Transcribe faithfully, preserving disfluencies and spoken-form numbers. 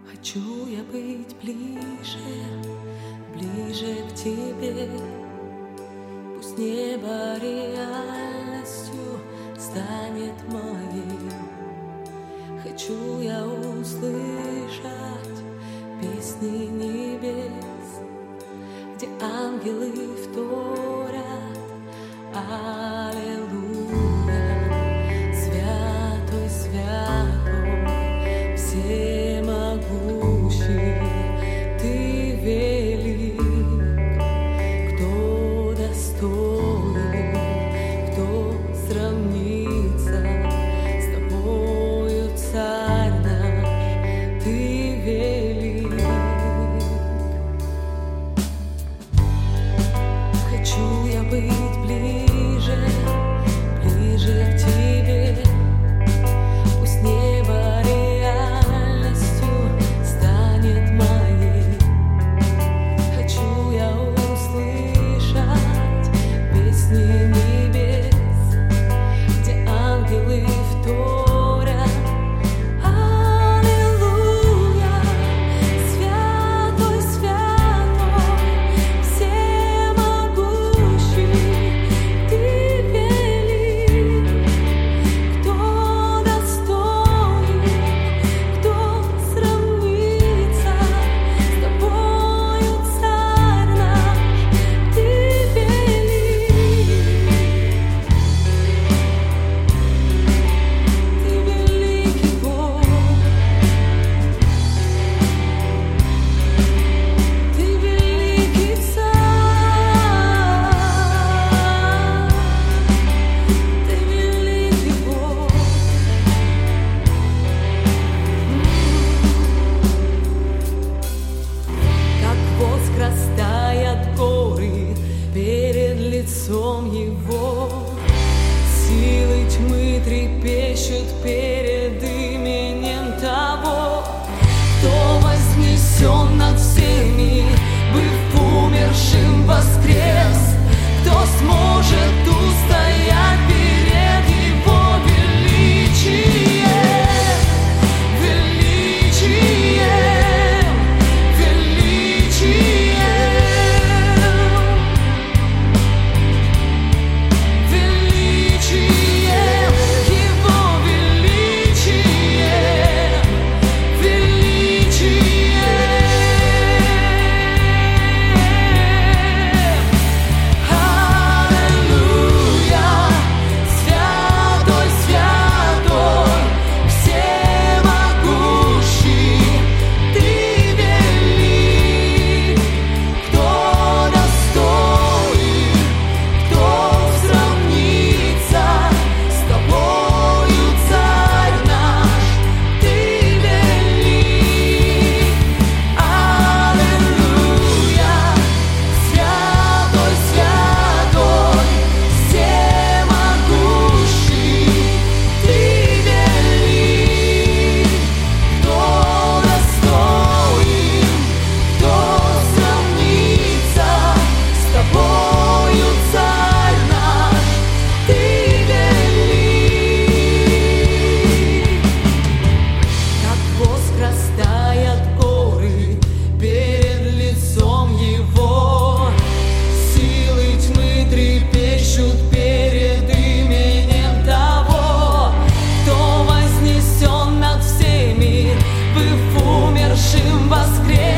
Хочу я быть ближе, ближе к тебе. Пусть небо реальностью станет моей. Хочу я услышать песни небес, где ангелы вторят аллилуйя. Святой, святой, всемогущий, ты велик. Кто достоин, кто сравнится с тобою, царь наш, ты велик. Хочу я быть ближе, ближе к тебе. Пусть небо реальностью станет моей. Хочу я услышать песни небес, где ангелы вторят аллилуйя. Святой, святой, всемогущий, ты велик. Кто достоин, кто сравнится с тобою, царь наш, ты велик. Ты великий Бог, ты великий царь, ты великий Бог. Как воск растает горы перед лицом Его, силы тьмы трепещут перед именем того, кто вознесен над всеми, быв умершим, воскрес. Кто сможет устоять перед Его величием, величием, величием, величием, Его величием, величием. Аллилуйя, святой, святой, всемогущий, ты велик. Кто достоин, кто сравнится с тобою, царь наш, ты велик. Аллилуйя, святой, святой, всемогущий, ты велик. Кто достоин, кто сравнится с тобою, царь наш, ты велик. Как воск растает горы перед лицом Его, силы тьмы трепещут перед именем того, кто вознесен над всеми, быв умершим, воскрес.